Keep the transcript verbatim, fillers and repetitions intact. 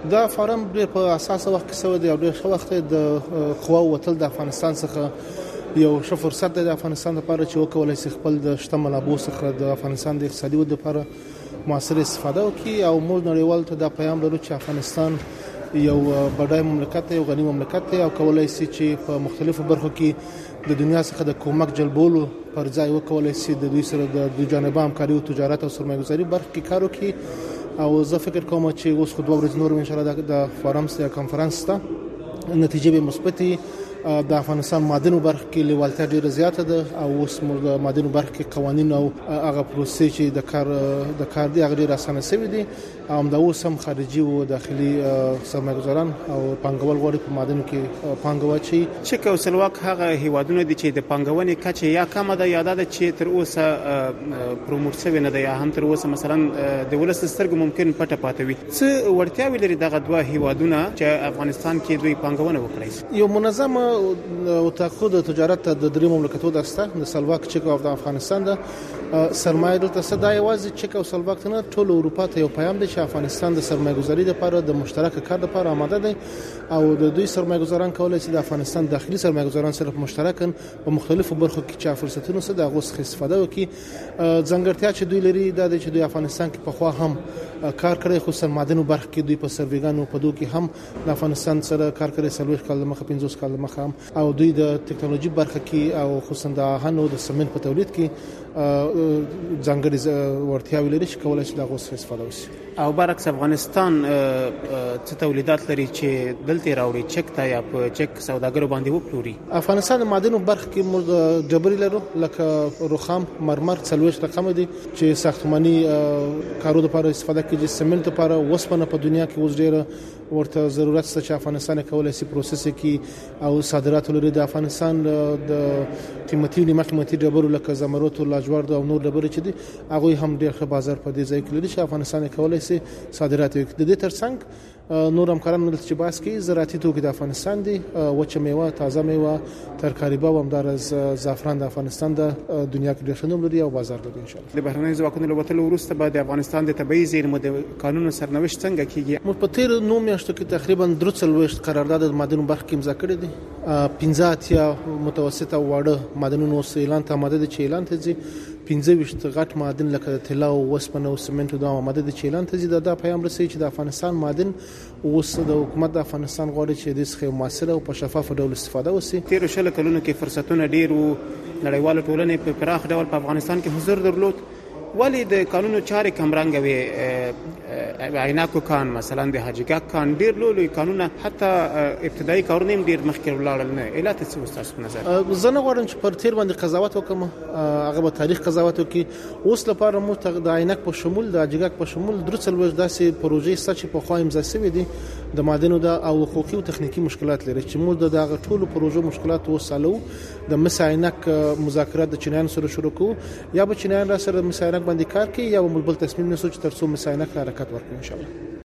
دا فارم ډېر په اساسه وخت کې شوی دی او ډېر ښه وخت دی د قواو وتل د افغانستان څخه یو ښه فرصت دی د افغانستان لپاره چې وکولی شي خپل د شته منابعو څخه د افغانستان د اقتصادي ودې لپاره مؤثر استفاده وکړي او موږ نړیوالو ته دا پیغام لرو چې افغانستان یو بډای مملکت دی، یو غني مملکت دی او کولی شي چې په مختلفو برخو کې د دنیا څخه د کومک جلبولو پر ځای وکولی شي د دوی سره د دوی جانبه همکاري او تجارت او سرمایه‌ګذاري برخه کې کار وکړي. او زه فکر کوم چې اوس خو دوه ورځې نور ان شاء الله د فارم سره کانفرنس ته نتیجې به مثبتې. د افغانستان مادنو برخه کې لیوالتیا ډیره زیاته ده او اوس موږ د مادنو برخه کې قوانین او هغه پروسې چې د کار د کار دی هغه ډیره اسانه شوې دي او همدا اوس هم خارجي او داخلي سرمایه‌ګذاران او پانګوال غواړي په مادنو کې پانګه واچوي. چک او سلواک هغه هیوادونه دي چې د پانګونې کچه یا کمه ده یا ده چې تر اوسه پروموټ شوی نه ده یا هم تر اوسه مثلا د ولس سترګې ممکن پټه پاتې وي. څه وړتیاوې لري دغه دوه هیوادونه چې افغانستان کې دوی پانګونه وکړي؟ یو منظمه او تاخد تجارت د درې مملکتونو دسته د سلواک، چک او د افغانستان د سرمایه دلته صدا یوازې چک او سلواک نه ټول اروپا ته یو پیغام دی چې افغانستان د سرمایه‌ګذاري لپاره د مشترک کار لپاره آماده دی او د دوی سرمایه‌ګذاران کولای شي د افغانستان داخلي سرمایه‌ګذاران سره مشترکاً په مختلفو برخو کې چې فرصتونو څخه د غوښ استفاده وکړي. ځانګړتیا چې دوی لري دا د چې دوی افغانستان کې په خوا هم کار کړی، خصوصا مادنو برخه کې دوی په سرویګانو په دوه کې هم د افغانستان سره کار کړی سلويخ کال مخه پنځوس کال مخه هم او دوی د ټکنالوژي برخه کې او خصوصا د هنو د سمنټ په تولید کې ځانګړي ورتیاوې لري چې کولای شي د غوښ استفاده وشي. او برعکس افغانستان څه تولیدات لري چې دلته راوړي چک ته یا په چک سوداګرو باندې وپلوري؟ افغانستان د مادنو برخه کې موږ جبري لرو لکه رخام، مرمر، څلويخ رقم دي چې ساختماني کارو لپاره استفاده کیږي. سمنټ لپاره وسپنه په دنیا کې اوس ډیره ورته ضرورت شته چې افغانستان کولای شي پروسس کوي او صادرات لري. د افغانستان د قیمتي او نیمه قیمتي ډبرو لکه زمرد او لاجورد او نور ډبرې چې دي هغه هم ډیر ښه بازار په دې ځای کې لري چې افغانستان کولای شي صادرات وکړي. د دې ترڅنګ نور همکاران دلته چې باس کوي زراعتي توکي د افغانستان دي، وچه میوه، تازه میوه، ترکاریبه او همدارز زعفران د افغانستان د دنیا کې ډیر نوم لري او بازار لري. ان شاء الله د بهرنۍ ځواکونو له وتلو وروسته به د افغانستان د طبیعي زیرمو د قانون سرنوشت څنګه کیږي؟ موږ په تیر نو میاشتو کې تقریبا درې څلوېښت قرارداد د مادنو برخه کې امضا کړي دي. پنځه اتیا متوسط او واړه مادنونو اعلان ته آماده دي چې اعلان ته ځي. پنځه ویشت غټ معدن لکه طلا او وسپنه او سمنټ دا آماده دي چې اعلان ته ځي. دا پیغام رسوي چې د افغانستان مادن اوس د حکومت د افغانستان غواړي چې د څخه موثر او په شفاف ډول استفاده وشي. تیر شل کلونو کې فرصتونه ډیر او نړیواله ټولنې په پراخ ډول په افغانستان کې حضور درلود. ولی د قانونو چارې کمرنګ وي، عینکو کان مثلا د حاجیګک کان ډیر لوی قانونه حتی ابتدایي کارونه ډیر مخکې ولاړل نه. علت څه وستاسو په نظر؟ زه نه غواړم چې پر تیر باندې قضاوت وکم، هغه به تاریخ قضاوت وکي. اوس لپاره مو د عینک په شمول د حاجیګک په شمول درې څلوېښت داسې پروژې شته چې په خوا امضا شوي دي د مادنو د او حقوقي او تخنیکی مشکلات لري چې موږ د دغه ټولو پروژو مشکلات وسالو. د مس عینک مذاکرات د چینایانو سره شروع کوو یا به چینایان را سره مس عینک باندې کار کوي یا به بل تصمیم نیسو چې تر څو مس عینک حرکت ورکړي ان شاء الله.